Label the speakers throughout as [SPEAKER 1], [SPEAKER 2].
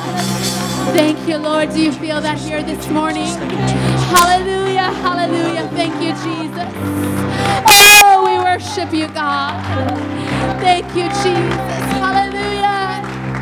[SPEAKER 1] Thank you, Lord. Do you feel that here this morning? Hallelujah, hallelujah. Thank you, Jesus. Oh, we worship you, God. Thank you, Jesus. Hallelujah.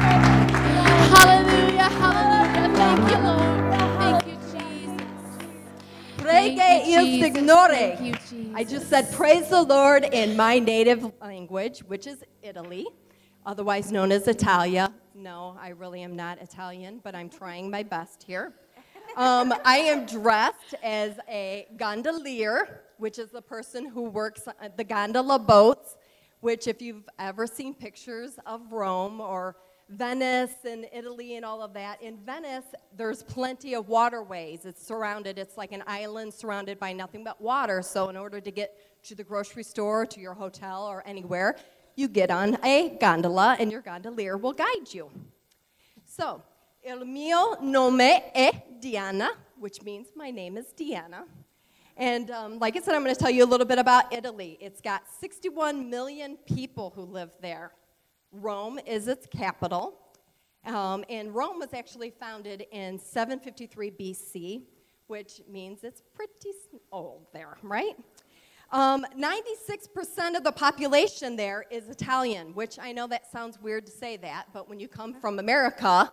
[SPEAKER 1] Hallelujah, hallelujah. Thank you, Lord. Thank you, Jesus.
[SPEAKER 2] Prege il Signore.
[SPEAKER 1] Thank you, Jesus.
[SPEAKER 2] I just said praise the Lord in my native language, which is Italy, otherwise known as Italia. No, I really am not Italian, but I'm trying my best here. I am dressed as a gondolier, which is the person who works the gondola boats, which if you've ever seen pictures of Rome or Venice and Italy and all of that, in Venice, there's plenty of waterways. It's like an island surrounded by nothing but water. So in order to get to the grocery store, to your hotel, or anywhere, you get on a gondola, and your gondolier will guide you. So, il mio nome è Diana, which means my name is Diana. And like I said, I'm going to tell you a little bit about Italy. It's got 61 million people who live there. Rome is its capital. And Rome was actually founded in 753 BC, which means it's pretty old there, right? 96% of the population there is Italian, which I know that sounds weird to say that, but when you come from America,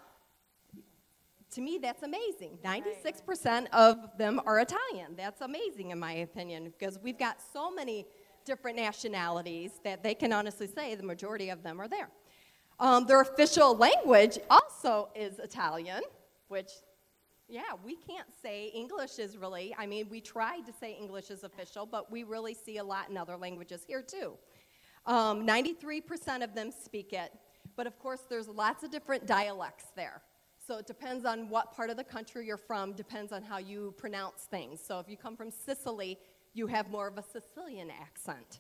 [SPEAKER 2] to me that's amazing. 96% of them are Italian. That's amazing in my opinion, because we've got so many different nationalities that they can honestly say the majority of them are there. Their official language also is Italian, which, yeah, we can't say English is really, we tried to say English is official, but we really see a lot in other languages here too. 93% of them speak it, but of course there's lots of different dialects there. So it depends on what part of the country you're from, depends on how you pronounce things. So if you come from Sicily, you have more of a Sicilian accent.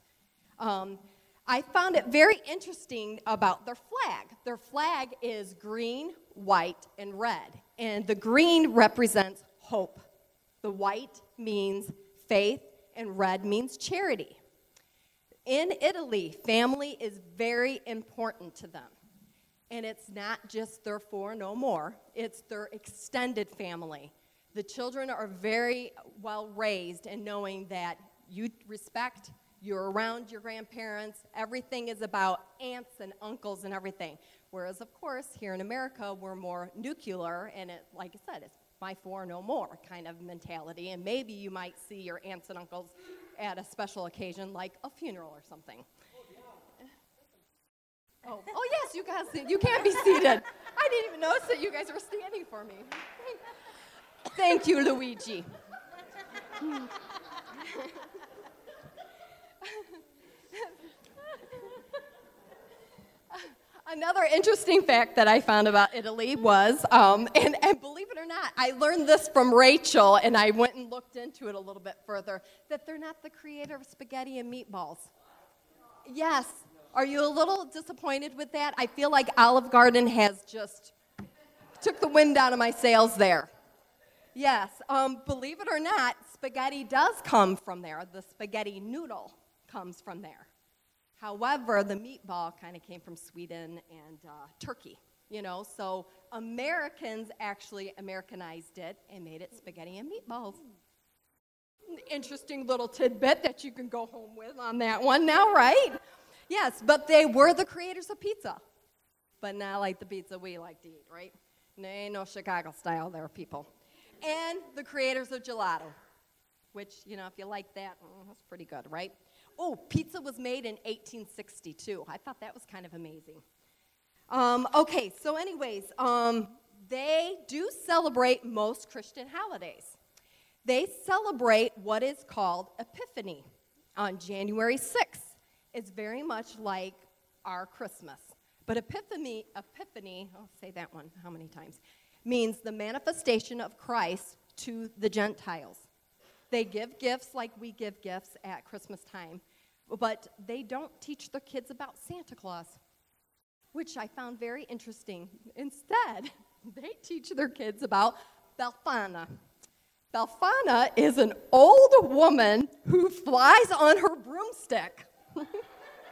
[SPEAKER 2] I found it very interesting about their flag. Their flag is green, white, and red. And the green represents hope. The white means faith, and red means charity. In Italy, family is very important to them. And it's not just their four no more, it's their extended family. The children are very well raised in knowing that you respect, you're around your grandparents, everything is about aunts and uncles and everything. Whereas, of course, here in America, we're more nuclear, and it, like I said, it's my four no more kind of mentality. And maybe you might see your aunts and uncles at a special occasion, like a funeral or something. Oh yes, you guys, you can't be seated. I didn't even notice that you guys were standing for me. Thank you, Luigi. Another interesting fact that I found about Italy was, and believe it or not, I learned this from Rachel, and I went and looked into it a little bit further, that they're not the creator of spaghetti and meatballs. Yes. Are you a little disappointed with that? I feel like Olive Garden has just took the wind out of my sails there. Yes, believe it or not, spaghetti does come from there. The spaghetti noodle comes from there. However, the meatball kind of came from Sweden and Turkey, so Americans actually Americanized it and made it spaghetti and meatballs. Interesting little tidbit that you can go home with on that one now, right? Yes, but they were the creators of pizza, but not like the pizza we like to eat, right? There ain't no Chicago style there, people. And the creators of gelato, which, if you like that, that's pretty good, right? Oh, pizza was made in 1862. I thought that was kind of amazing. Okay, so anyways, they do celebrate most Christian holidays. They celebrate what is called Epiphany on January 6th. It's very much like our Christmas. But Epiphany, I'll say that one how many times, means the manifestation of Christ to the Gentiles. They give gifts like we give gifts at Christmas time, but they don't teach their kids about Santa Claus, which I found very interesting. Instead, they teach their kids about Befana. Befana is an old woman who flies on her broomstick.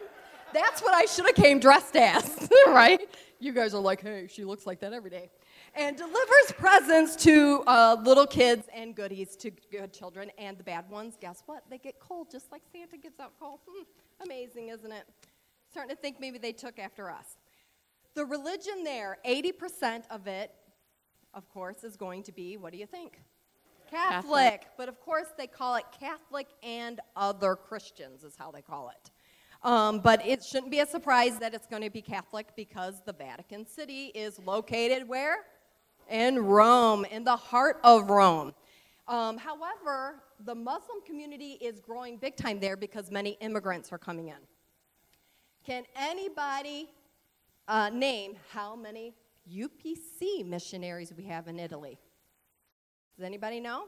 [SPEAKER 2] That's what I should have came dressed as, right? You guys are like, hey, she looks like that every day. and delivers presents to little kids and goodies to good children. And the bad ones, guess what? They get coal just like Santa gives out coal. Amazing, isn't it? Starting to think maybe they took after us. The religion there, 80% of it, of course, is going to be, what do you think? Catholic. But of course, they call it Catholic and other Christians is how they call it. But it shouldn't be a surprise that it's going to be Catholic because the Vatican City is located where? In Rome, in the heart of Rome. However, the Muslim community is growing big time there because many immigrants are coming in. Can anybody name how many UPC missionaries we have in Italy? Does anybody know?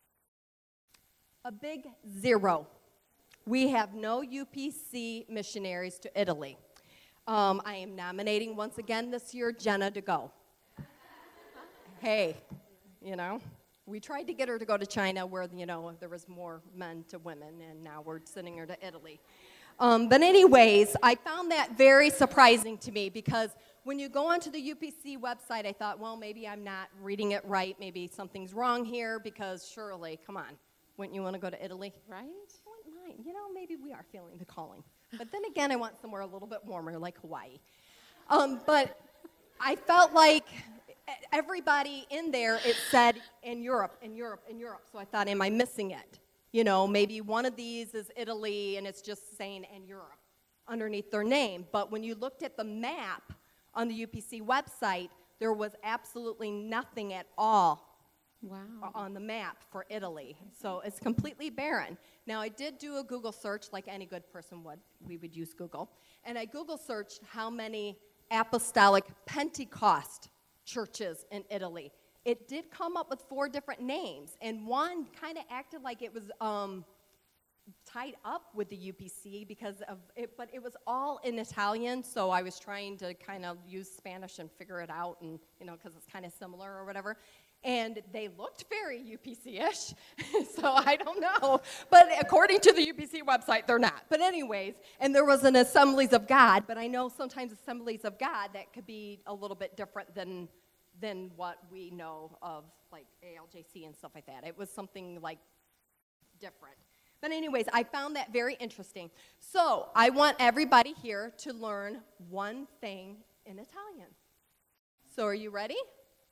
[SPEAKER 2] A big 0. We have no UPC missionaries to Italy. I am nominating once again this year Jenna to go. Hey, we tried to get her to go to China where, there was more men to women, and now we're sending her to Italy. But anyways, I found that very surprising to me because when you go onto the UPC website, I thought, well, maybe I'm not reading it right. Maybe something's wrong here because surely, come on, wouldn't you want to go to Italy? Right? I wouldn't mind. Maybe we are feeling the calling. But then again, I want somewhere a little bit warmer like Hawaii. But I felt like everybody in there, it said in Europe, in Europe, in Europe. So I thought, am I missing it? Maybe one of these is Italy and it's just saying in Europe underneath their name. But when you looked at the map on the UPC website, there was absolutely nothing at all on the map for Italy. So it's completely barren. Now, I did do a Google search like any good person would. We would use Google. And I Google searched how many apostolic Pentecost churches in Italy. It did come up with 4 different names, and one kind of acted like it was tied up with the UPC because of it, but it was all in Italian, so I was trying to kind of use Spanish and figure it out, and because it's kind of similar or whatever. And they looked very UPC-ish, so I don't know. But according to the UPC website, they're not. But anyways, and there was an Assemblies of God, but I know sometimes Assemblies of God, that could be a little bit different than what we know of, like ALJC and stuff like that. It was something like different. But anyways, I found that very interesting. So I want everybody here to learn one thing in Italian. So are you ready?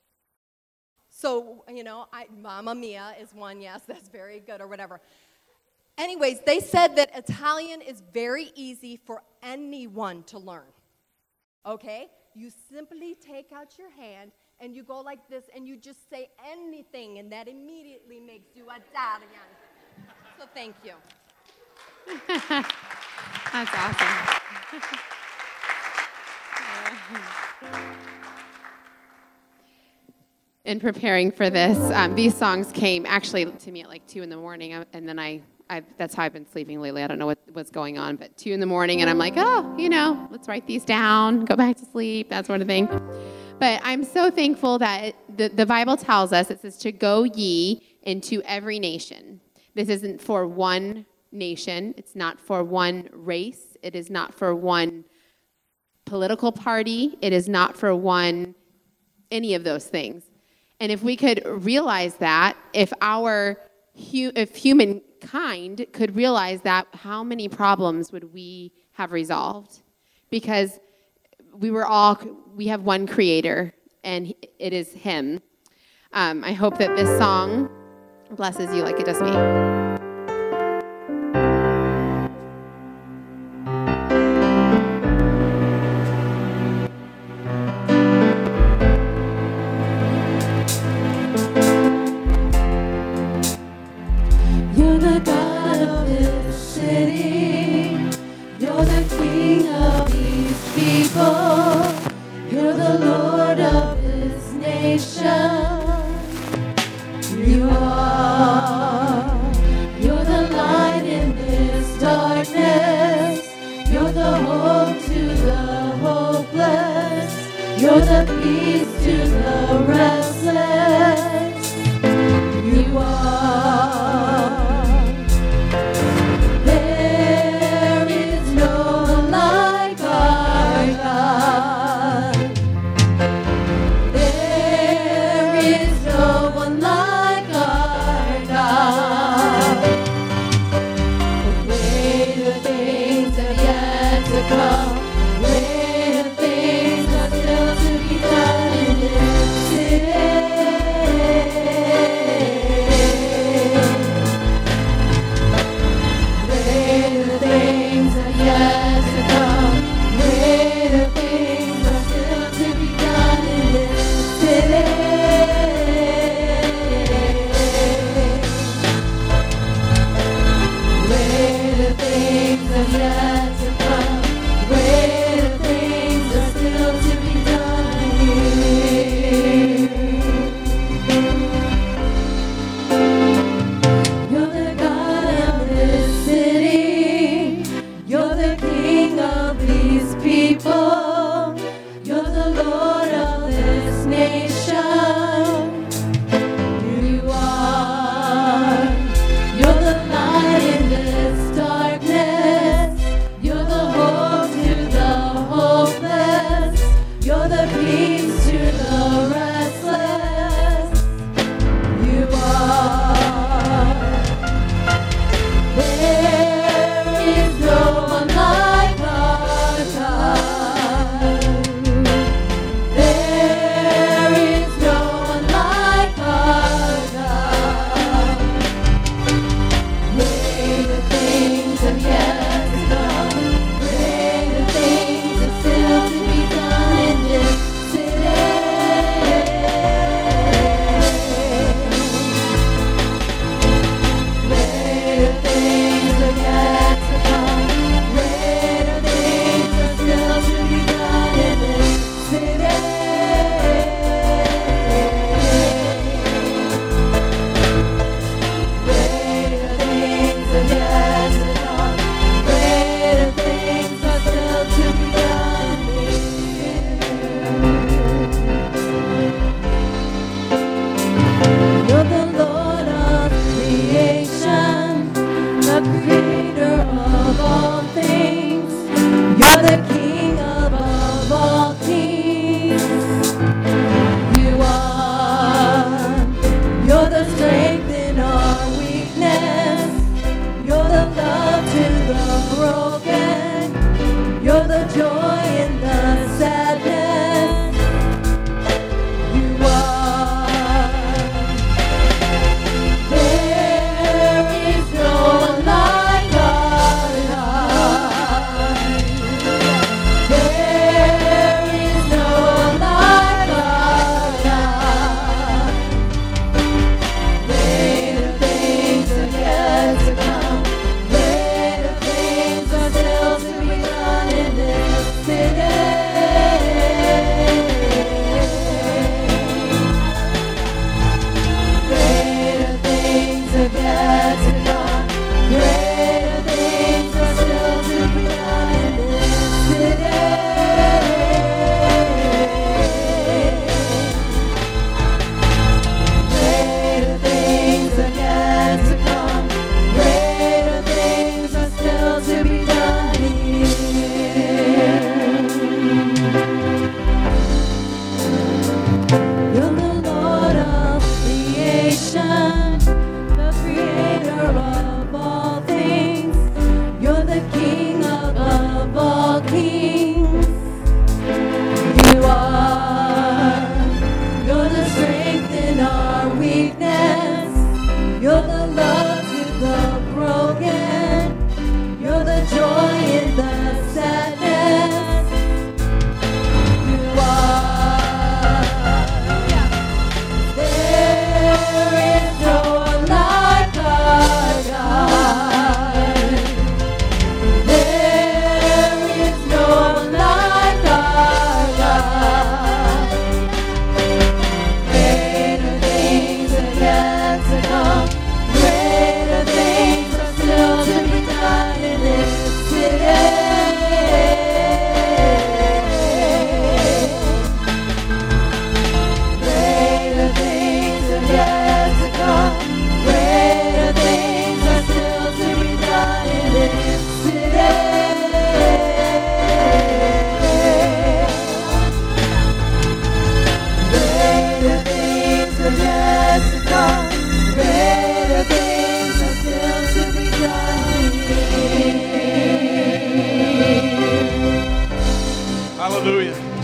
[SPEAKER 2] So, Mamma Mia is one, yes, that's very good or whatever. Anyways, they said that Italian is very easy for anyone to learn, okay? You simply take out your hand and you go like this and you just say anything, and that immediately makes you Italian. So thank you.
[SPEAKER 1] That's awesome. In preparing for this, these songs came actually to me at like 2 in the morning, and then that's how I've been sleeping lately. I don't know what's going on, but 2 in the morning, and I'm like, let's write these down, go back to sleep, that sort of thing. But I'm so thankful that the Bible tells us, it says to go ye into every nation. This isn't for one nation. It's not for one race. It is not for one political party. It is not for any of those things. And if we could realize that, if humankind could realize that, how many problems would we have resolved? Because we have one creator, and it is him. I hope that this song blesses you like it does me.
[SPEAKER 3] You're the God of this city. You're the King of these people. You're the Lord of this nation. You are. You're the light in this darkness. You're the hope to the hopeless. You're the peace to the restless. You are. There is no like our God. There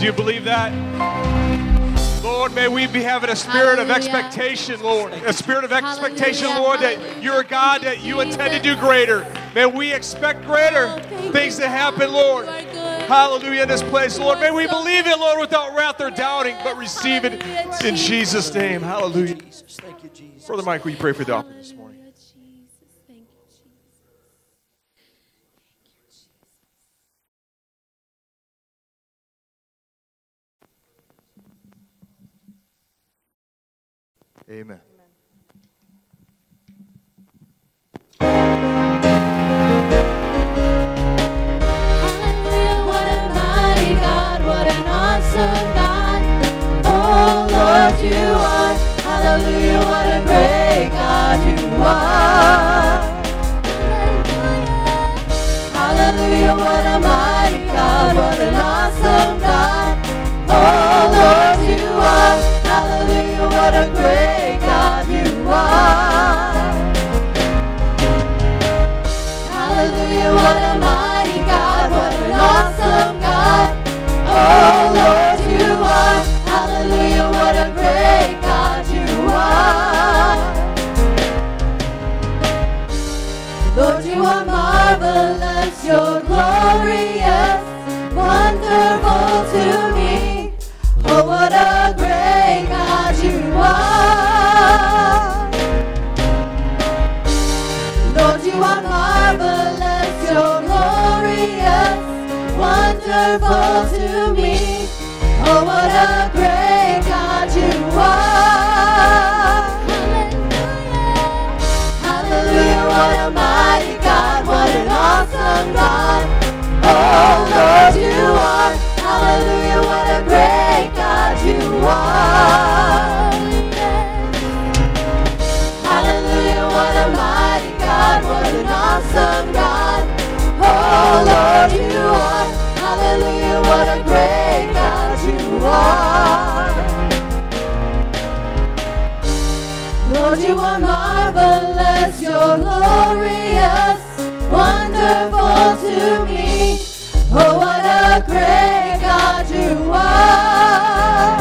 [SPEAKER 4] Do you believe that? Lord, may we be having a spirit of expectation, Lord. A spirit of expectation, Lord, that you're a God that you intend to do greater. May we expect greater things to happen, Lord. Hallelujah in this place, Lord. May we believe it, Lord, without wrath or doubting, but receive it in Jesus' name. Hallelujah.
[SPEAKER 5] Thank you, Jesus.
[SPEAKER 4] Brother Mike, will you pray for the offering this morning? Amen.
[SPEAKER 3] Hallelujah, what a mighty God, what an awesome God. Oh Lord, you are. Hallelujah, what a great God you are. Hallelujah, what a mighty God, what an awesome God. Oh Lord, you are. Hallelujah, what a great God you are. Hallelujah, what a mighty God, what an awesome God. Oh Lord, you are. Hallelujah, what a great God you are. Lord, you are marvelous, you're glorious, wonderful to me. Oh, what a great God you are. Lord, you are marvelous, you're glorious, wonderful to me. Oh, what a great God you are. Hallelujah, what a mighty God, what an awesome God. Oh, Lord, you are. Hallelujah, what a great God you are. Hallelujah, what a mighty God, what an awesome God. Oh Lord, you are. Hallelujah, what a great God you are. Lord, you are marvelous, you're glorious, wonderful to me. Oh, what a great God you are.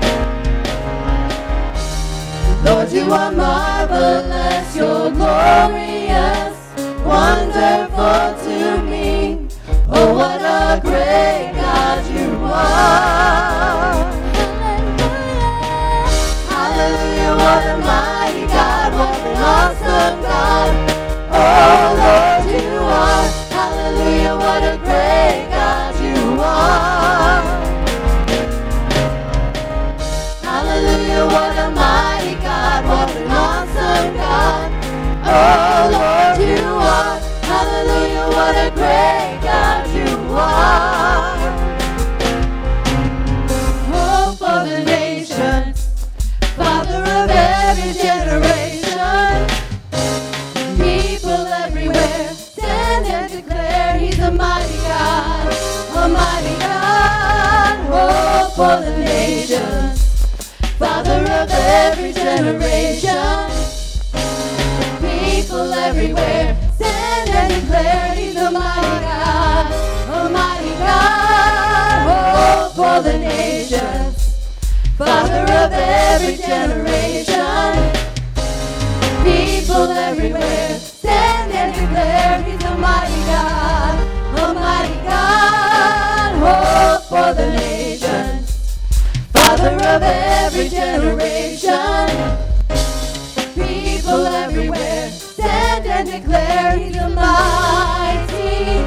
[SPEAKER 3] Lord, you are marvelous, you're glorious, wonderful to me. Oh, what a great God you are. Hallelujah, what a mighty God, what an awesome God. Oh, Lord, you are. Hallelujah, what a great God you are. Hallelujah, what a mighty God, what an awesome God. Oh Lord, you are. Hallelujah, what a great God you are. Hope of the nations, Father of every generation. People everywhere stand and declare He's a mighty God, a mighty God. Hope for the nations, Father of every generation. People everywhere stand and declare He's a mighty God, a mighty God. Hope for the nations, Father of every generation. People everywhere stand and declare He's a mighty God, a mighty God. Hope for the nations, Father of every generation. People everywhere stand and declare He's a mighty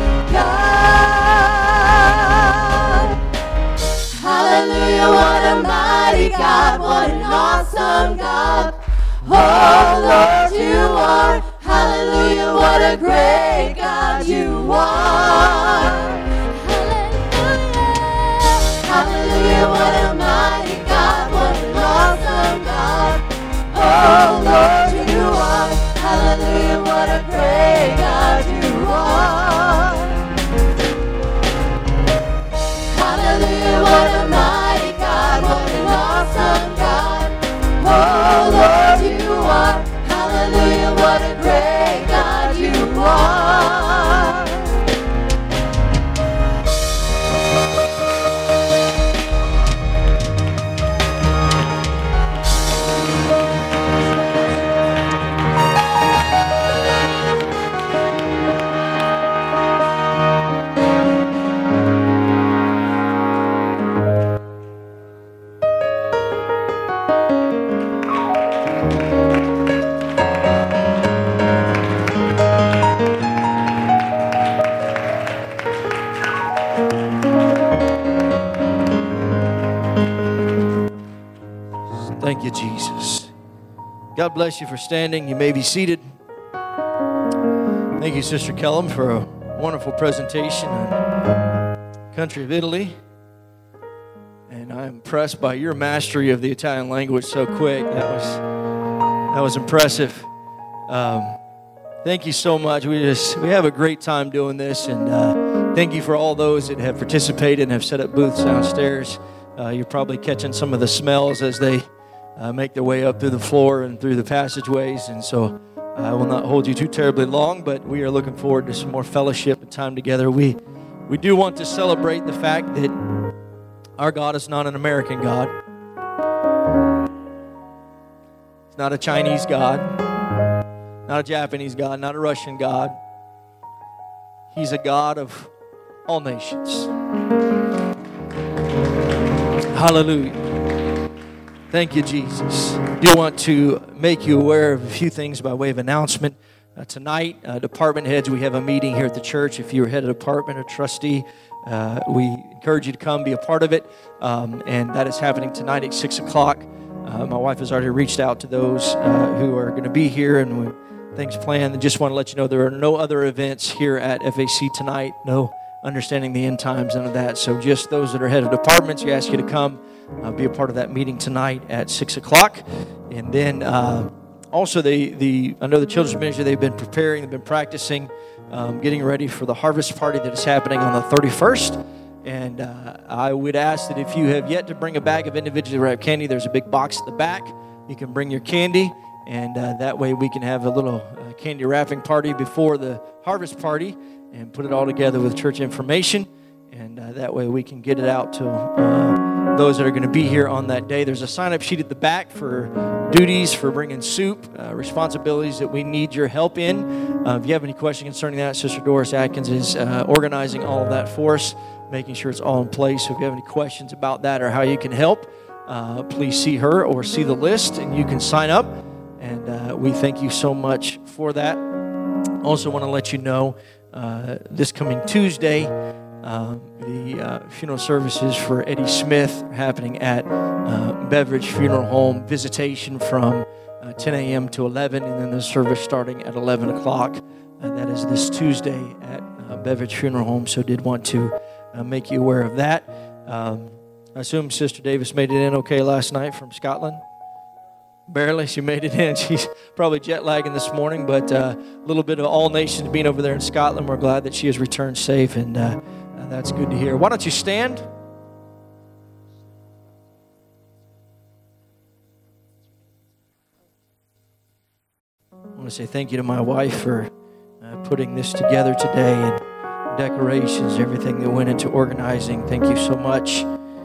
[SPEAKER 3] God. Hallelujah, what a mighty God, what an awesome God. Oh Lord, you are. Hallelujah, what a great God you are. Hallelujah, what a mighty God, what an awesome God. Oh Lord, you are. Hallelujah, what a great God you are. Hallelujah, what a mighty God, what an awesome God. Oh Lord, you are. Hallelujah, what a great God you are.
[SPEAKER 5] Thank you, Jesus. God bless you for standing. You may be seated. Thank you, Sister Kellum, for a wonderful presentation on the country of Italy. And I'm impressed by your mastery of the Italian language so quick. That was impressive. Thank you so much. We have a great time doing this, and thank you for all those that have participated and have set up booths downstairs. You're probably catching some of the smells as they make their way up through the floor and through the passageways, and so I will not hold you too terribly long, but we are looking forward to some more fellowship and time together. We do want to celebrate the fact that our God is not an American God. It's not a Chinese God, not a Japanese God, not a Russian God. He's a God of all nations. Hallelujah. Thank you, Jesus. I do want to make you aware of a few things by way of announcement. Tonight, department heads, we have a meeting here at the church. If you're head of department or trustee, we encourage you to come be a part of it. And that is happening tonight at 6 o'clock. My wife has already reached out to those who are going to be here, and things planned. I just want to let you know there are no other events here at FAC tonight. No understanding the end times, none of that. So just those that are head of departments, we ask you to come be a part of that meeting tonight at 6 o'clock. And then also I know the children's ministry, they've been preparing, they've been practicing, getting ready for the harvest party that is happening on the 31st. And I would ask that if you have yet to bring a bag of individually wrapped candy, there's a big box at the back. You can bring your candy, and that way we can have a little candy wrapping party before the harvest party and put it all together with church information. And that way we can get it out to those that are going to be here on that day. There's a sign-up sheet at the back for duties, for bringing soup, responsibilities that we need your help in. If you have any questions concerning that, Sister Doris Atkins is organizing all of that for us, making sure it's all in place. So if you have any questions about that or how you can help, please see her or see the list, and you can sign up. And we thank you so much for that. Also want to let you know, this coming Tuesday, the funeral services for Eddie Smith are happening at Beveridge Funeral Home. Visitation from 10 a.m. to 11, and then the service starting at 11 o'clock. That is this Tuesday at Beveridge Funeral Home, so did want to make you aware of that. I assume Sister Davis made it in okay last night from Scotland? Barely. She made it in. She's probably jet lagging this morning, but a little bit of all nations being over there in Scotland. We're glad that she has returned safe, and that's good to hear. Why don't you stand? I want to say thank you to my wife for putting this together today, and decorations, everything that went into organizing. Thank you so much.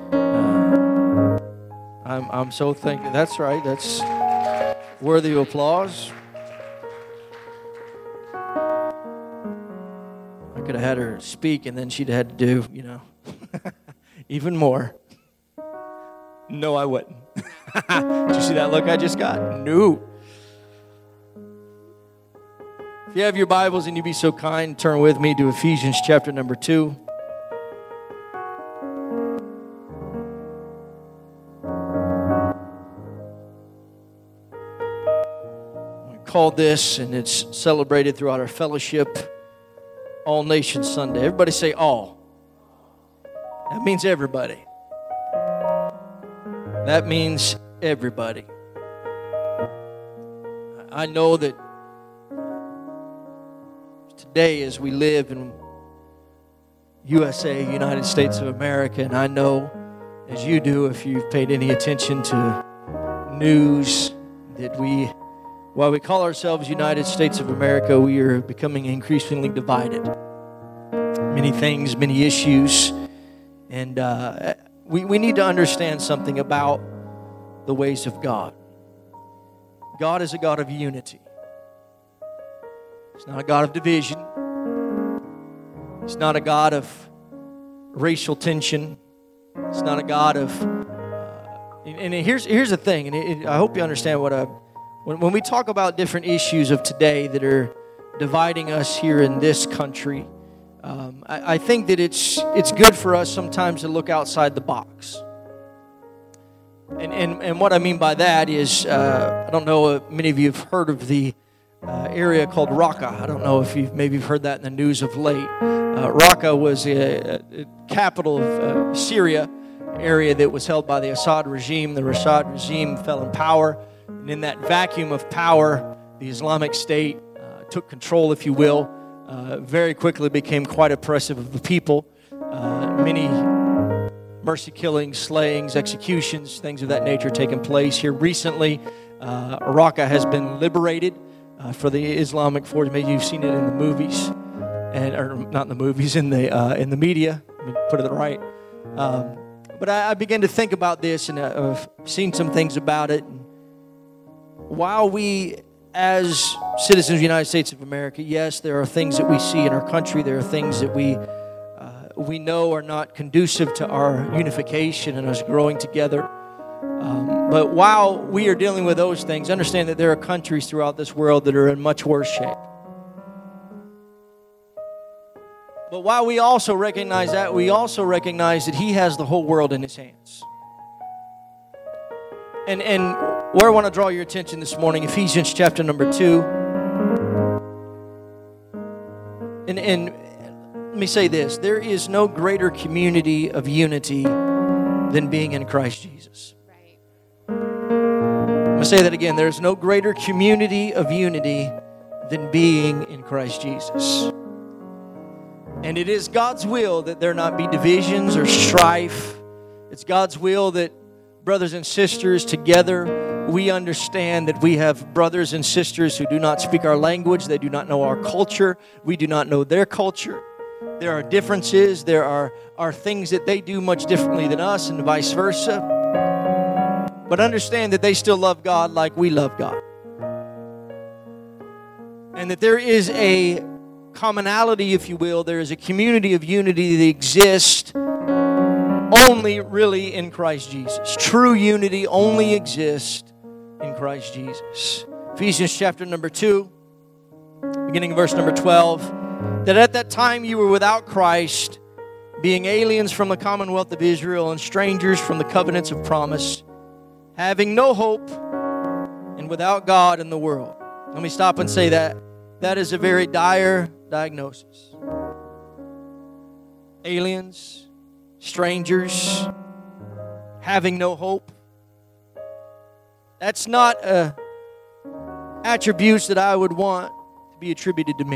[SPEAKER 5] I'm so thankful. That's right. That's worthy of applause. I could have had her speak, and then she'd had to do, even more. No, I wouldn't. Did you see that look I just got? No. If you have your Bibles and you'd be so kind, turn with me to Ephesians chapter number 2. Called this, and it's celebrated throughout our fellowship, All Nations Sunday. Everybody say all. That means everybody. That means everybody. I know that today, as we live in USA, United States of America, and I know, as you do, if you've paid any attention to news, that while we call ourselves United States of America, we are becoming increasingly divided. Many things, many issues, and we need to understand something about the ways of God. God is a God of unity. He's not a God of division. He's not a God of racial tension. He's not a God of... and here's the thing, and I hope you understand when we talk about different issues of today that are dividing us here in this country, I think that it's good for us sometimes to look outside the box. And what I mean by that is, I don't know if many of you have heard of the area called Raqqa. I don't know if you've heard that in the news of late. Raqqa was a capital of Syria, area that was held by the Assad regime. The Assad regime fell in power, and in that vacuum of power, the Islamic State took control, if you will. Very quickly became quite oppressive of the people. Many mercy killings, slayings, executions, things of that nature taking place here recently. Raqqa has been liberated for the Islamic force. Maybe you've seen it in the movies, or not in the movies, in the media. Let me put it right. But I began to think about this, and I've seen some things about it. While we, as citizens of the United States of America, yes, there are things that we see in our country. There are things that we know are not conducive to our unification and us growing together. But while we are dealing with those things, understand that there are countries throughout this world that are in much worse shape. But while we also recognize that, we also recognize that He has the whole world in His hands. And where I want to draw your attention this morning, Ephesians chapter number 2. And let me say this. There is no greater community of unity than being in Christ Jesus. I'm going to say that again. There's no greater community of unity than being in Christ Jesus. And it is God's will that there not be divisions or strife. It's God's will that brothers and sisters together, we understand that we have brothers and sisters who do not speak our language. They do not know our culture. We do not know their culture. There are differences. There are things that they do much differently than us, and vice versa. But understand that they still love God like we love God. And that there is a commonality, if you will. There is a community of unity that exists only really in Christ Jesus. True unity only exists in Christ Jesus. Ephesians chapter number 2, beginning of verse number 12. That at that time you were without Christ, being aliens from the commonwealth of Israel and strangers from the covenants of promise, having no hope and without God in the world. Let me stop and say that. That is a very dire diagnosis. Aliens, strangers, having no hope. That's not attributes that I would want to be attributed to me.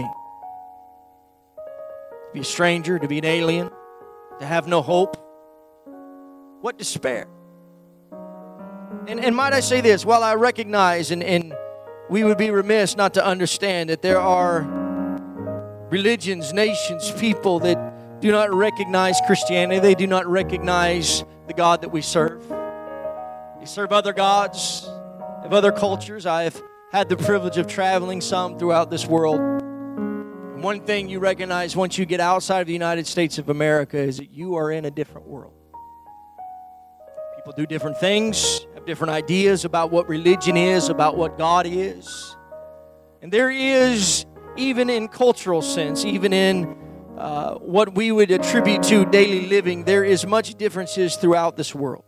[SPEAKER 5] To be a stranger, to be an alien, to have no hope. What despair. And might I say this, while I recognize and we would be remiss not to understand that there are religions, nations, people that do not recognize Christianity. They do not recognize the God that we serve. They serve other gods of other cultures. I have had the privilege of traveling some throughout this world. And one thing you recognize once you get outside of the United States of America is that you are in a different world. People do different things, have different ideas about what religion is, about what God is. And there is, even in cultural sense, even in what we would attribute to daily living, there is much differences throughout this world.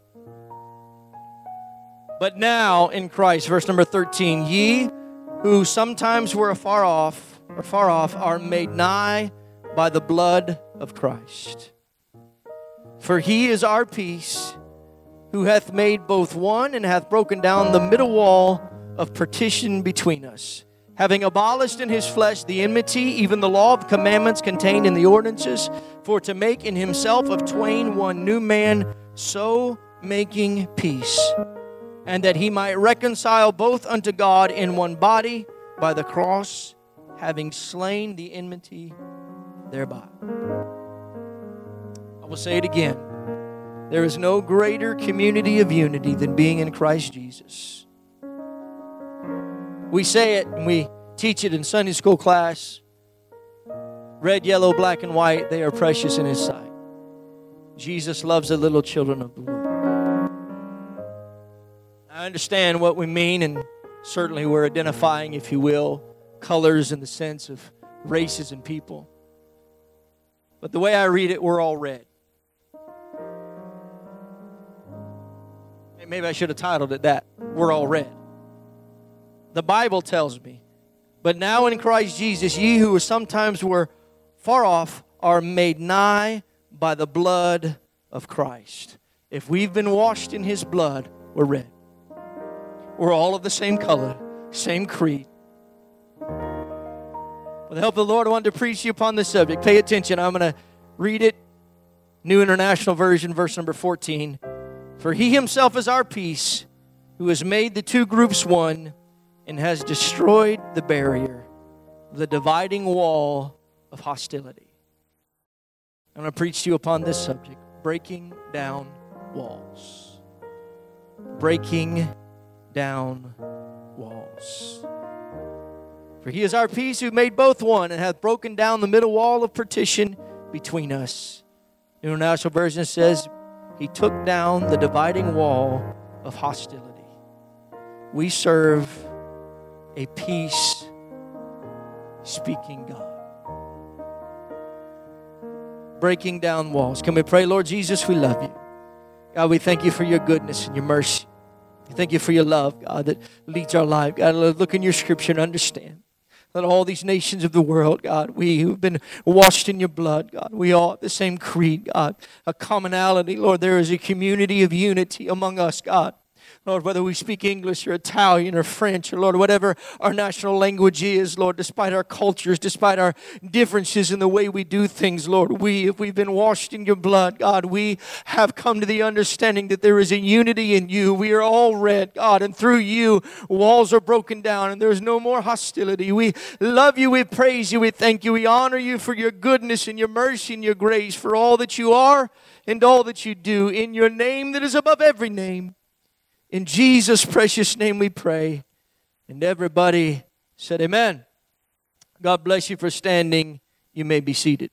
[SPEAKER 5] But now in Christ, verse number 13, ye who sometimes were afar off are made nigh by the blood of Christ. For He is our peace, who hath made both one and hath broken down the middle wall of partition between us, having abolished in His flesh the enmity, even the law of commandments contained in the ordinances, for to make in Himself of twain one new man, so making peace, and that He might reconcile both unto God in one body by the cross, having slain the enmity thereby. I will say it again. There is no greater community of unity than being in Christ Jesus. We say it and we teach it in Sunday school class. Red, yellow, black, and white, they are precious in His sight. Jesus loves the little children of the world. I understand what we mean, and certainly we're identifying, if you will, colors in the sense of races and people. But the way I read it, we're all red. Maybe I should have titled it that. We're all red. The Bible tells me, but now in Christ Jesus, ye who sometimes were far off are made nigh by the blood of Christ. If we've been washed in His blood, we're red. We're all of the same color, same creed. With the help of the Lord, I want to preach to you upon this subject. Pay attention. I'm going to read it. New International Version, verse number 14. For He Himself is our peace, who has made the two groups one, and has destroyed the barrier, the dividing wall of hostility. I'm going to preach to you upon this subject. Breaking down walls. Breaking down walls. For He is our peace, who made both one, and hath broken down the middle wall of partition between us. New International Version says, He took down the dividing wall of hostility. We serve a peace-speaking God. Breaking down walls. Can we pray? Lord Jesus, we love you. God, we thank you for your goodness and your mercy. We thank you for your love, God, that leads our life. God, look in your scripture and understand that all these nations of the world, God, we who've been washed in your blood, God, we all have the same creed, God, a commonality. Lord, there is a community of unity among us, God. Lord, whether we speak English or Italian or French or, Lord, whatever our national language is, Lord, despite our cultures, despite our differences in the way we do things, Lord, if we've been washed in your blood, God, we have come to the understanding that there is a unity in you. We are all red, God, and through you, walls are broken down and there is no more hostility. We love you, we praise you, we thank you, we honor you for your goodness and your mercy and your grace, for all that you are and all that you do. In your name that is above every name. In Jesus' precious name we pray. And everybody said amen. God bless you for standing. You may be seated.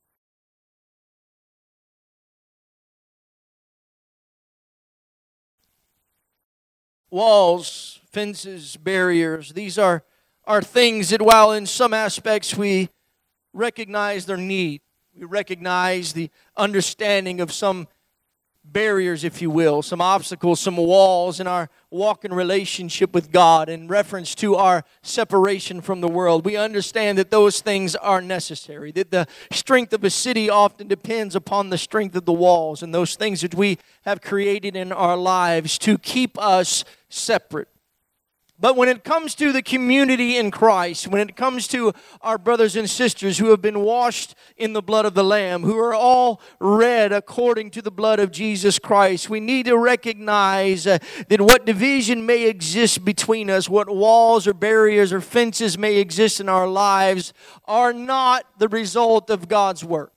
[SPEAKER 5] Walls, fences, barriers, these are things that, while in some aspects we recognize their need, we recognize the understanding of some barriers, if you will, some obstacles, some walls in our walk in relationship with God in reference to our separation from the world. We understand that those things are necessary, that the strength of a city often depends upon the strength of the walls and those things that we have created in our lives to keep us separate. But when it comes to the community in Christ, when it comes to our brothers and sisters who have been washed in the blood of the Lamb, who are all red according to the blood of Jesus Christ, we need to recognize that what division may exist between us, what walls or barriers or fences may exist in our lives, are not the result of God's work.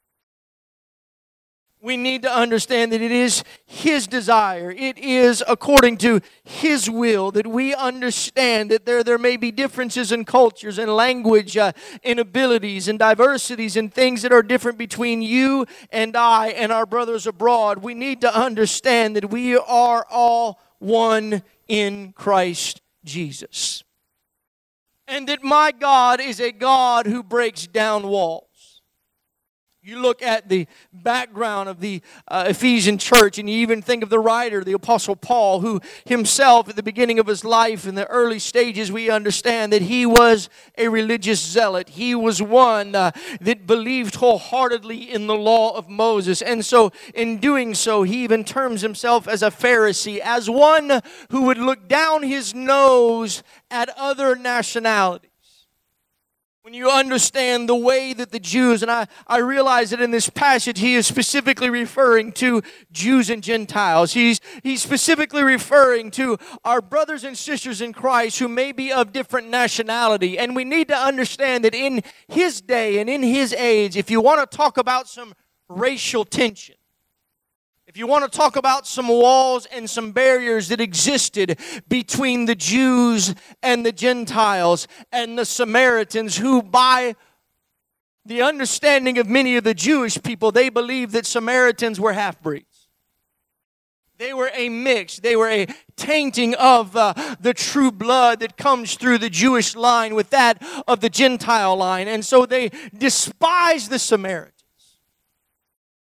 [SPEAKER 5] We need to understand that it is His desire. It is according to His will that we understand that there may be differences in cultures and language and abilities and diversities and things that are different between you and I and our brothers abroad. We need to understand that we are all one in Christ Jesus. And that my God is a God who breaks down walls. You look at the background of the Ephesian church, and you even think of the writer, the Apostle Paul, who himself, at the beginning of his life, in the early stages, we understand that he was a religious zealot. He was one that believed wholeheartedly in the law of Moses. And so, in doing so, he even terms himself as a Pharisee, as one who would look down his nose at other nationalities. When you understand the way that the Jews, and I realize that in this passage he is specifically referring to Jews and Gentiles. He's specifically referring to our brothers and sisters in Christ who may be of different nationality. And we need to understand that in his day and in his age, if you want to talk about some racial tension, if you want to talk about some walls and some barriers that existed between the Jews and the Gentiles and the Samaritans, who by the understanding of many of the Jewish people, they believed that Samaritans were half-breeds. They were a mix. They were a tainting of the true blood that comes through the Jewish line with that of the Gentile line. And so they despised the Samaritans.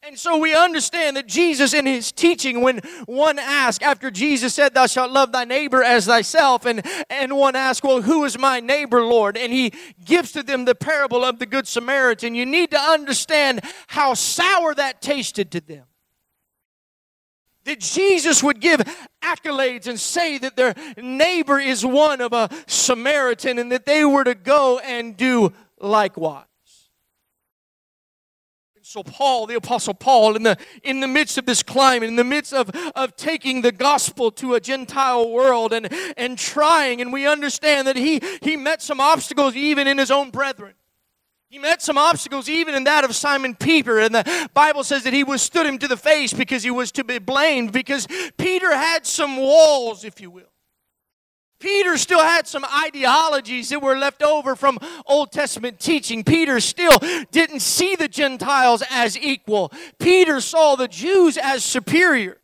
[SPEAKER 5] And so we understand that Jesus in his teaching, when one asked, after Jesus said, thou shalt love thy neighbor as thyself, and one asked, well, who is my neighbor, Lord? And he gives to them the parable of the Good Samaritan. You need to understand how sour that tasted to them. That Jesus would give accolades and say that their neighbor is one of a Samaritan and that they were to go and do likewise. So Paul, the Apostle Paul, in the midst of this climate, in the midst of taking the gospel to a Gentile world and trying, and we understand that he met some obstacles even in his own brethren. He met some obstacles even in that of Simon Peter, and the Bible says that he withstood him to the face because he was to be blamed, because Peter had some walls, if you will. Peter still had some ideologies that were left over from Old Testament teaching. Peter still didn't see the Gentiles as equal. Peter saw the Jews as superior.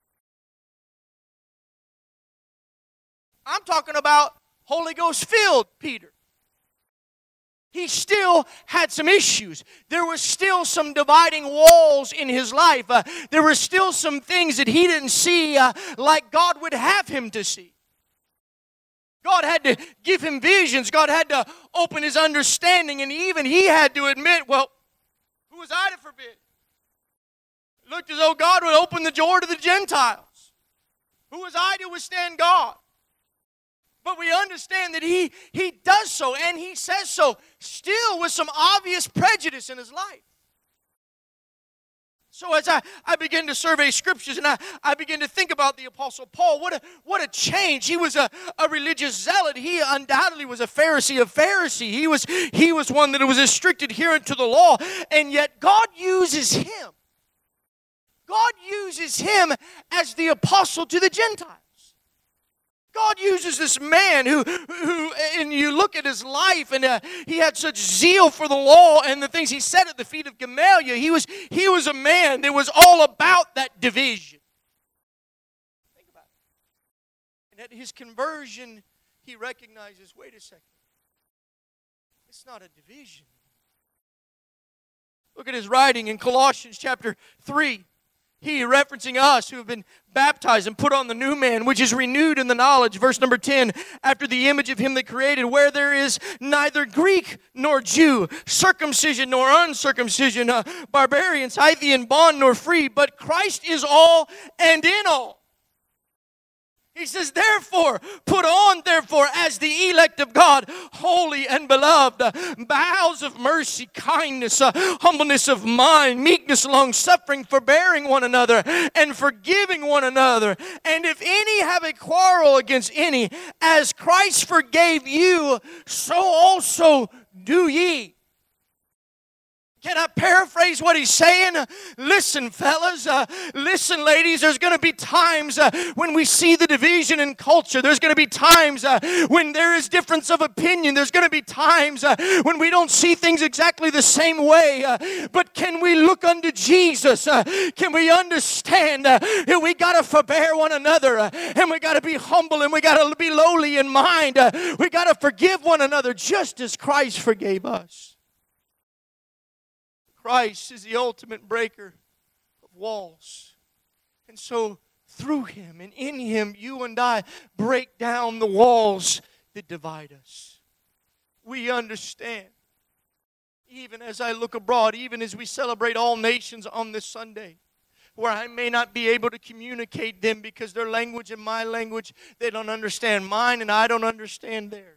[SPEAKER 5] I'm talking about Holy Ghost filled Peter. He still had some issues. There was still some dividing walls in his life. There were still some things that he didn't see like God would have him to see. God had to give him visions. God had to open his understanding. And even he had to admit, well, who was I to forbid? It looked as though God would open the door to the Gentiles. Who was I to withstand God? But we understand that he does so, and he says so, still with some obvious prejudice in his life. So as I begin to survey scriptures and I begin to think about the Apostle Paul, what a change. He was a religious zealot. He undoubtedly was a Pharisee of Pharisees. He was one that was a strict adherent to the law, and yet God uses him. God uses him as the apostle to the Gentiles. God uses this man who, and you look at his life, and he had such zeal for the law and the things he said at the feet of Gamaliel. He was a man that was all about that division. Think about it. And at his conversion, he recognizes, wait a second, it's not a division. Look at his writing in Colossians chapter 3. He, referencing us who have been baptized and put on the new man, which is renewed in the knowledge, verse number 10, after the image of him that created, where there is neither Greek nor Jew, circumcision nor uncircumcision, barbarian, Scythian, bond nor free, but Christ is all and in all. He says, therefore, put on, therefore, as the elect of God, holy and beloved, bowels of mercy, kindness, humbleness of mind, meekness, long-suffering, forbearing one another, and forgiving one another. And if any have a quarrel against any, as Christ forgave you, so also do ye. Can I paraphrase what he's saying? Listen, fellas. Listen, ladies. There's going to be times when we see the division in culture. There's going to be times when there is difference of opinion. There's going to be times when we don't see things exactly the same way. But can we look unto Jesus? Can we understand that we got to forbear one another, and we got to be humble, and we got to be lowly in mind. We got to forgive one another just as Christ forgave us. Christ is the ultimate breaker of walls. And so through him and in him, you and I break down the walls that divide us. We understand. Even as I look abroad, even as we celebrate all nations on this Sunday, where I may not be able to communicate them because their language and my language, they don't understand mine and I don't understand theirs.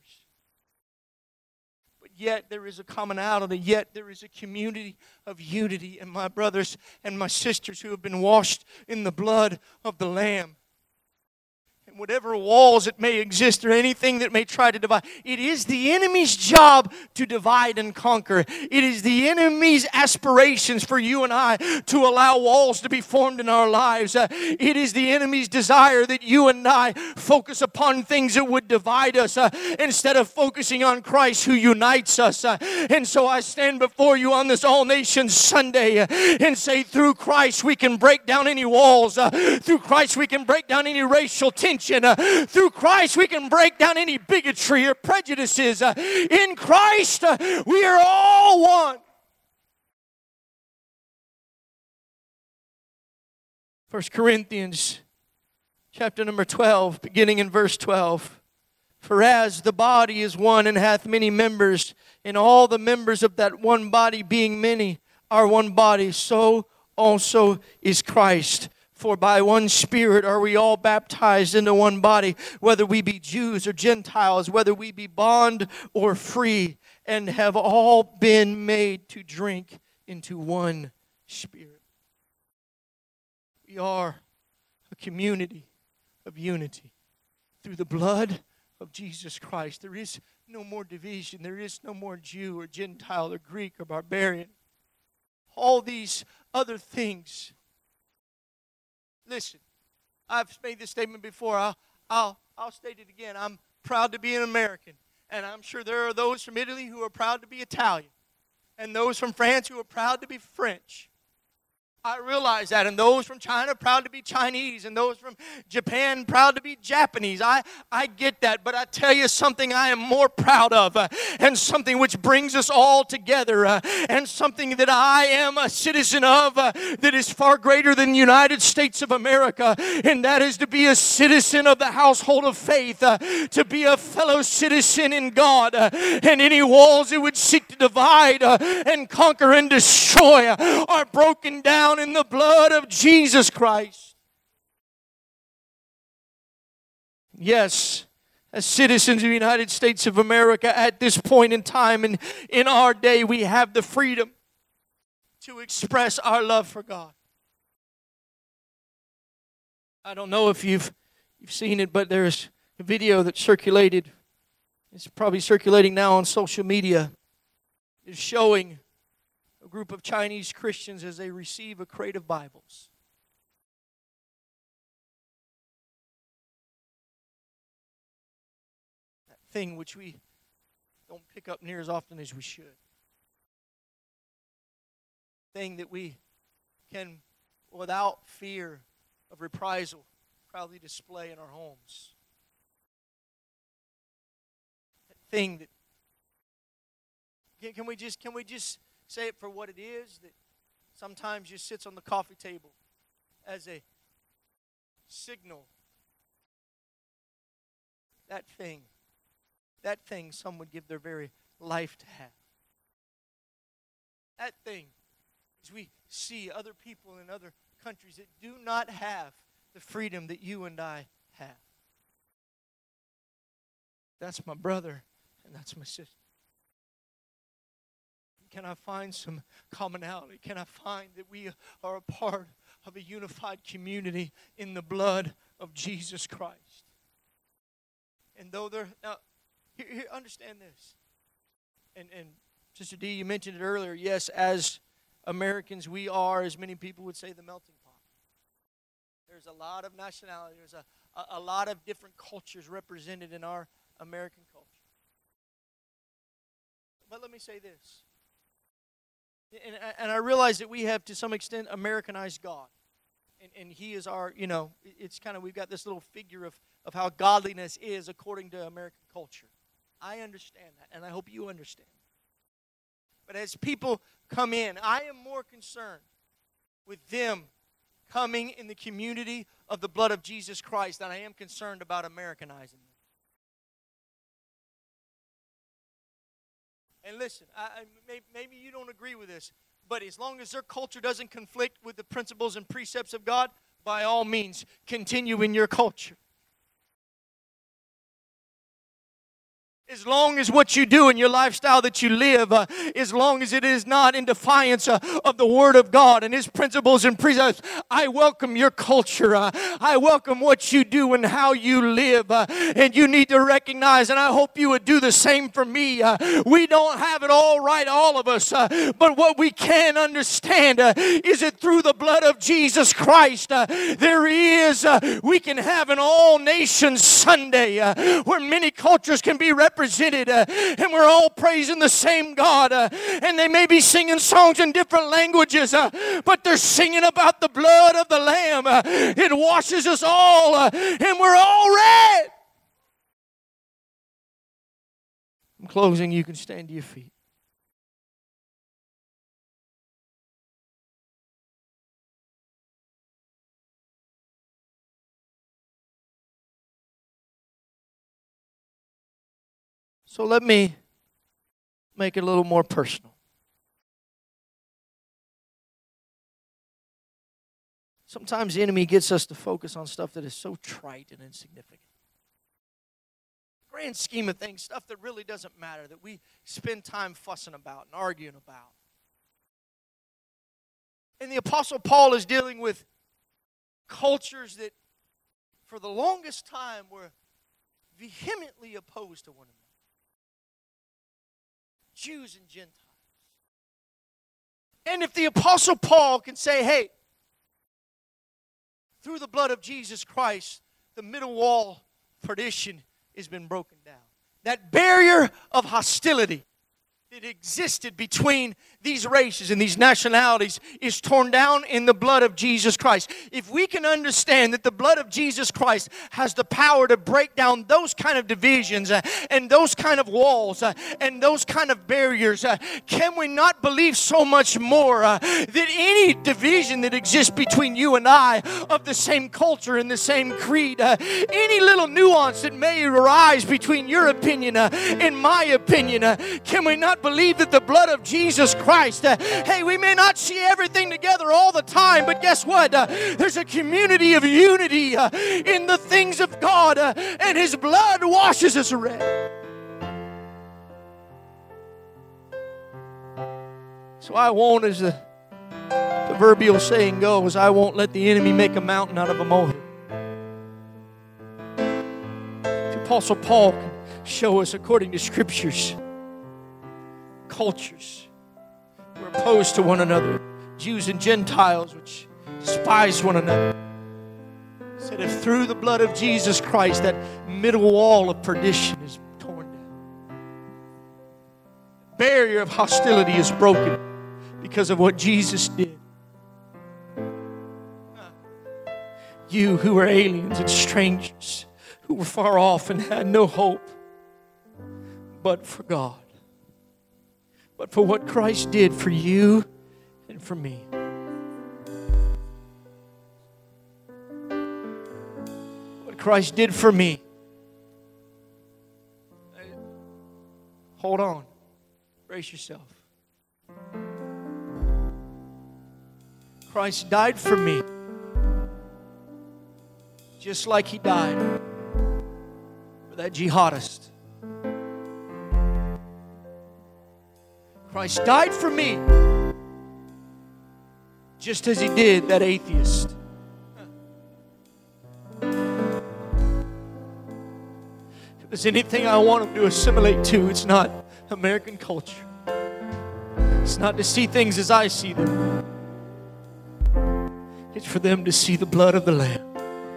[SPEAKER 5] Yet there is a commonality, yet there is a community of unity, and my brothers and my sisters who have been washed in the blood of the Lamb. And whatever walls that may exist or anything that may try to divide, it is the enemy's job to divide and conquer. It is the enemy's aspirations for you and I to allow walls to be formed in our lives. It is the enemy's desire that you and I focus upon things that would divide us instead of focusing on Christ who unites us. And so I stand before you on this All Nations Sunday and say, through Christ we can break down any walls. Through Christ we can break down any racial tension. Through Christ we can break down any bigotry or prejudices. In Christ we are all one. 1 Corinthians chapter number 12, beginning in verse 12. For as the body is one and hath many members, and all the members of that one body being many are one body, so also is Christ. For by one Spirit are we all baptized into one body, whether we be Jews or Gentiles, whether we be bond or free, and have all been made to drink into one Spirit. We are a community of unity through the blood of Jesus Christ. There is no more division. There is no more Jew or Gentile or Greek or barbarian. All these other things. Listen, I've made this statement before. I'll state it again. I'm proud to be an American. And I'm sure there are those from Italy who are proud to be Italian. And those from France who are proud to be French. I realize that. And those from China proud to be Chinese. And those from Japan proud to be Japanese. I get that. But I tell you something I am more proud of. And something which brings us all together. And something that I am a citizen of that is far greater than the United States of America. And that is to be a citizen of the household of faith. To be a fellow citizen in God. And any walls it would seek to divide and conquer and destroy are broken down in the blood of Jesus Christ. Yes, as citizens of the United States of America at this point in time and in our day, we have the freedom to express our love for God. I don't know if you've seen it, but there's a video that circulated. It's probably circulating now on social media. It's showing a group of Chinese Christians as they receive a crate of Bibles. That thing which we don't pick up near as often as we should. Thing that we can, without fear of reprisal, proudly display in our homes. That thing that can we just say it for what it is, that sometimes just sits on the coffee table as a signal. That thing some would give their very life to have. That thing, as we see other people in other countries that do not have the freedom that you and I have. That's my brother and that's my sister. Can I find some commonality? Can I find that we are a part of a unified community in the blood of Jesus Christ? And though now, here, understand this. And Sister D, you mentioned it earlier. Yes, as Americans, we are, as many people would say, the melting pot. There's a lot of nationality. There's a lot of different cultures represented in our American culture. But let me say this. And I realize that we have, to some extent, Americanized God. And He is our, it's kind of, we've got this little figure of how godliness is according to American culture. I understand that, and I hope you understand. But as people come in, I am more concerned with them coming in the community of the blood of Jesus Christ than I am concerned about Americanizing them. And listen, maybe you don't agree with this, but as long as their culture doesn't conflict with the principles and precepts of God, by all means, continue in your culture. As long as what you do and your lifestyle that you live, as long as it is not in defiance of the Word of God and His principles and precepts, I welcome your culture. I welcome what you do and how you live. And you need to recognize, and I hope you would do the same for me. We don't have it all right, all of us. But what we can understand is that through the blood of Jesus Christ, we can have an all-nations Sunday where many cultures can be represented, and we're all praising the same God, and they may be singing songs in different languages, but they're singing about the blood of the Lamb. It washes us all, and we're all red. In closing, you can stand to your feet. So let me make it a little more personal. Sometimes the enemy gets us to focus on stuff that is so trite and insignificant. Grand scheme of things, stuff that really doesn't matter, that we spend time fussing about and arguing about. And the Apostle Paul is dealing with cultures that for the longest time were vehemently opposed to one another. Jews and Gentiles. And if the Apostle Paul can say, hey, through the blood of Jesus Christ, the middle wall of perdition has been broken down. That barrier of hostility that existed between these races and these nationalities is torn down in the blood of Jesus Christ. If we can understand that the blood of Jesus Christ has the power to break down those kind of divisions and those kind of walls and those kind of barriers, can we not believe so much more that any division that exists between you and I of the same culture and the same creed, any little nuance that may arise between your opinion and my opinion, can we not believe that the blood of Jesus Christ, hey, we may not see everything together all the time, but guess what? There's a community of unity in the things of God, and His blood washes us red. So I won't, as the proverbial saying goes, I won't let the enemy make a mountain out of a molehill. The Apostle Paul can show us, according to Scriptures, cultures were opposed to one another, Jews and Gentiles, which despised one another. He said, if through the blood of Jesus Christ that middle wall of perdition is torn down, barrier of hostility is broken because of what Jesus did. You who were aliens and strangers, who were far off and had no hope, but for God. But for what Christ did for you and for me. What Christ did for me. Hold on. Brace yourself. Christ died for me. Just like He died for that jihadist. Christ died for me just as He did that atheist. If there's anything I want them to assimilate to, it's not American culture. It's not to see things as I see them. It's for them to see the blood of the Lamb.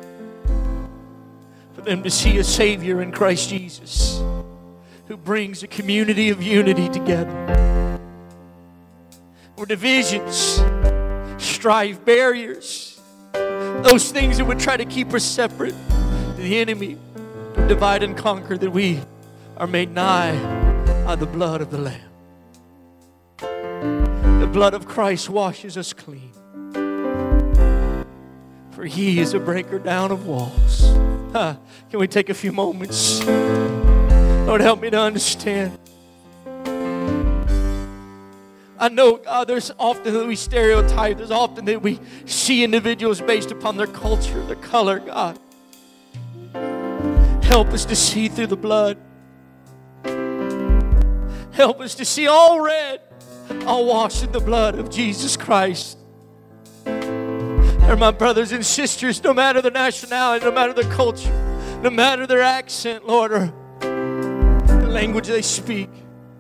[SPEAKER 5] For them to see a Savior in Christ Jesus who brings a community of unity together. Where divisions, strife, barriers, those things that would try to keep us separate, the enemy would divide and conquer, that we are made nigh by the blood of the Lamb. The blood of Christ washes us clean. For He is a breaker down of walls. Can we take a few moments? Lord, help me to understand. I know, God, there's often that we stereotype. There's often that we see individuals based upon their culture, their color, God. Help us to see through the blood. Help us to see all red, all washed in the blood of Jesus Christ. They're my brothers and sisters, no matter their nationality, no matter their culture, no matter their accent, Lord, or the language they speak.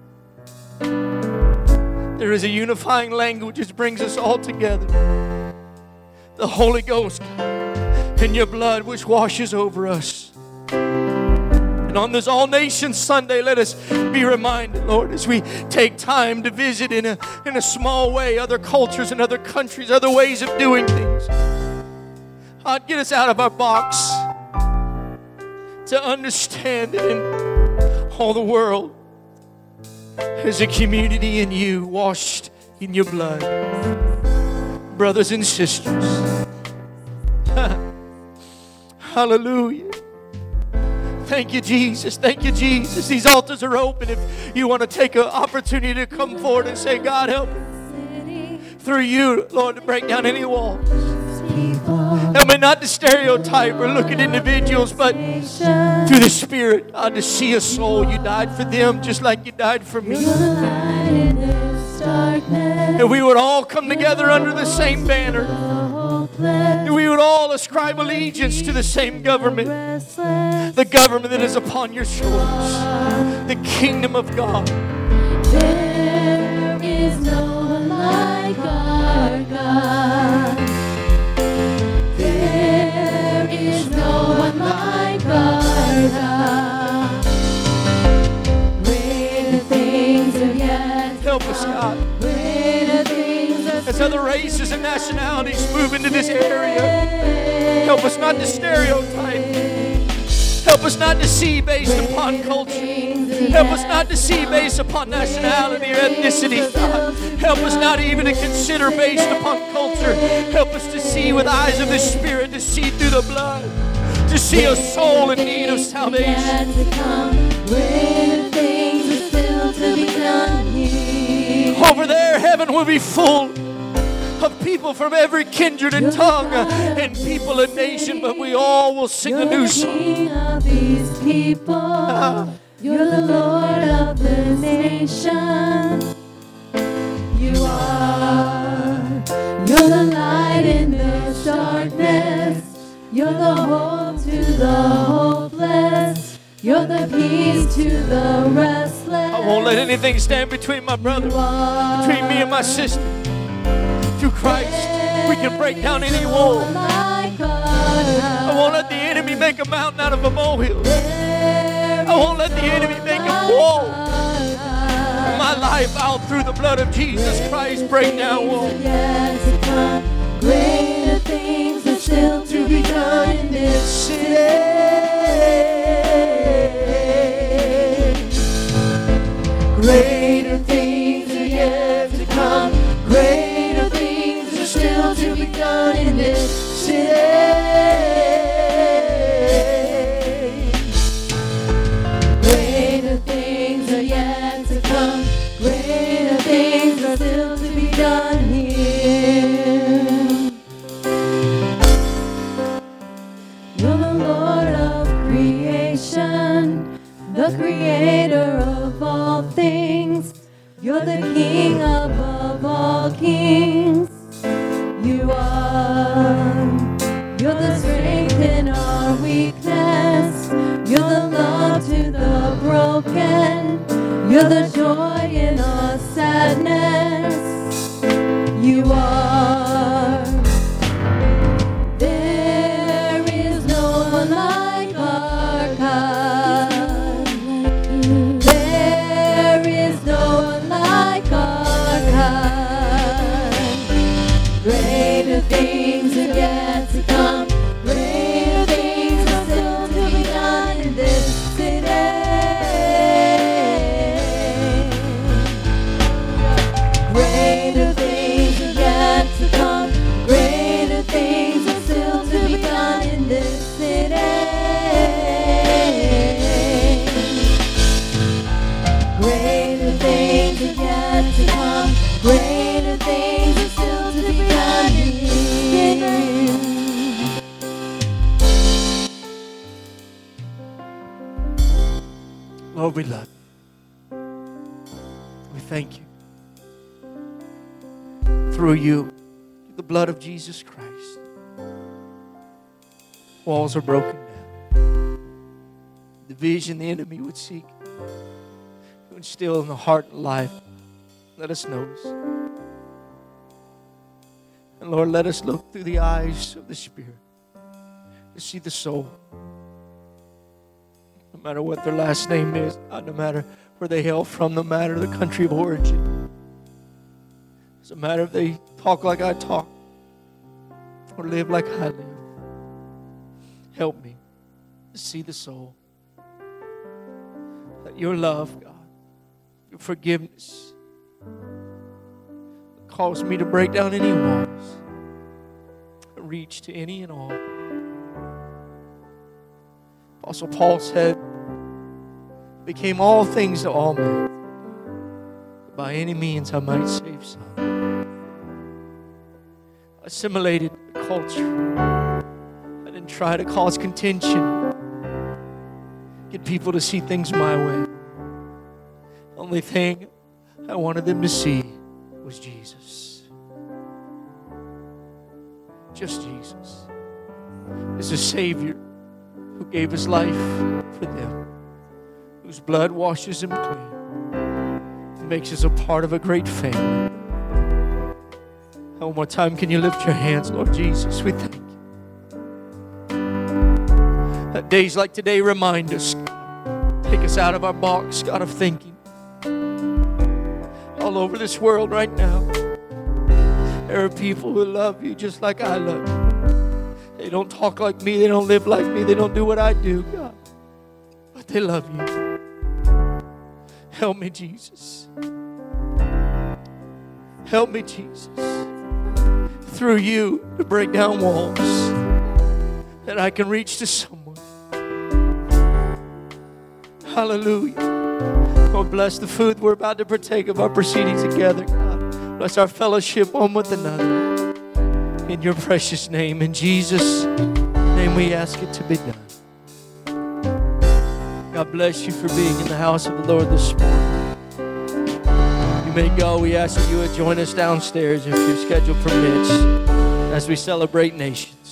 [SPEAKER 5] There is a unifying language that brings us all together. The Holy Ghost and your blood which washes over us. And on this All Nations Sunday, let us be reminded, Lord, as we take time to visit in a small way other cultures and other countries, other ways of doing things. God, get us out of our box to understand that in all the world, as a community in you, washed in your blood. Brothers and sisters. Hallelujah. Thank you, Jesus. Thank you, Jesus. These altars are open if you want to take an opportunity to come forward and say, God, help me. Through you, Lord, to break down any walls. Help me not to stereotype or look at individuals, but through the Spirit, God, to see a soul. You died for them just like you died for me. And we would all come together under the same banner. And we would all ascribe allegiance to the same government. The government that is upon your shoulders. The kingdom of God.
[SPEAKER 3] There is no one like our God. There is no one like our God. Greater things are yet.
[SPEAKER 5] Help us, God.
[SPEAKER 3] Greater things are
[SPEAKER 5] As other races and nationalities move into this area, help us not to stereotype. Help us not to see based upon culture. Help us not to see based upon nationality or ethnicity, God. Help us not even to consider based upon culture. Help us to see with eyes of the Spirit, to see through the blood, to see a soul in need of salvation.
[SPEAKER 3] greater things are still to be done here.
[SPEAKER 5] Over there, heaven will be full of people from every kindred and tongue and people and nation, but we all will sing a new song.
[SPEAKER 3] King of these people, you're the Lord of the nation. You're the light in this darkness. You're the hope to the hopeless. You're the peace to the restless.
[SPEAKER 5] I won't let anything stand between my brother, between me and my sister. Through Christ, we can break down any wall. I won't let the enemy make a mountain out of a molehill. I won't let the enemy make a wall. My life out through the blood of Jesus Christ, break down walls.
[SPEAKER 3] Greater things are still to be done in this city. Greater things are yet to come. Greater things are still to be done in this city. Greater things are yet to come. Greater things are still to be done here. You're the Lord of creation, the creator of all things. You're the King above all kings. You're the strength in our weakness. You're the love to the broken. You're the joy in our sadness. You are. There is no one like our God. There is no one like our God. Greater things are yet to come. Greater things are still to be done in this city. Greater things are yet to come. Greater things are still to be done in this city. Greater things are yet to come. Greater things are still to be done here.
[SPEAKER 5] Lord, we love you. We thank you. Through you, through the blood of Jesus Christ, walls are broken down. The vision the enemy would seek to instill in the heart and life, let us know this. And Lord, let us look through the eyes of the Spirit to see the soul. No matter what their last name is, no matter where they hail from, no matter the country of origin. Doesn't matter if they talk like I talk or live like I live. Help me to see the soul. That your love, God, your forgiveness cause me to break down any walls, reach to any and all. Apostle Paul said, became all things to all men, that by any means I might save some. Assimilated the culture. I didn't try to cause contention, get people to see things my way. Only thing I wanted them to see was Jesus. Just Jesus. As a Savior who gave His life for them, whose blood washes them clean, and makes us a part of a great family. One more time, can you lift your hands, Lord Jesus? We thank you. That days like today remind us, take us out of our box, God, of thinking. All over this world right now, there are people who love you just like I love you. They don't talk like me, they don't live like me, they don't do what I do, God, but they love you. Help me, Jesus. Help me, Jesus. Through you to break down walls, that I can reach to someone. Hallelujah. Lord, bless the food we're about to partake of, our proceeding together, God. Bless our fellowship one with another. In your precious name, in Jesus' name, we ask it to be done. God bless you for being in the house of the Lord this morning. You may go. We ask that you would join us downstairs if your schedule permits as we celebrate nations.